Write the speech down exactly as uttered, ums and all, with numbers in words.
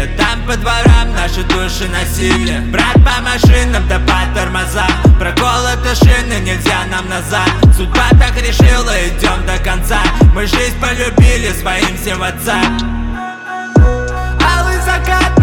жили. Там по дворам наши души носили. Брат по машинам да по тормозам. Проколоты шины, нельзя нам назад. Судьба так решила, идем до конца. Мы жизнь полюбили, своим всем в отца. Алый закат